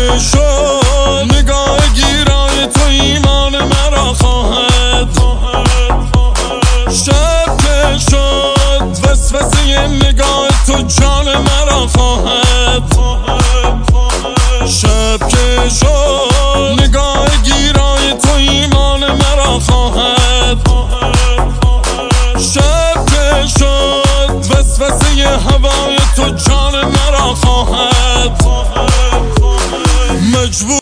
شد نگاه گیرای تو ایمان مرا خواهد. شب که شد وسوسه نگاه تو جان مرا خواهد. شب که شد نگاه گیرای تو ایمان مرا خواهد. شب که شد وسوسه هوای تو جان مرا خواهد. مجبور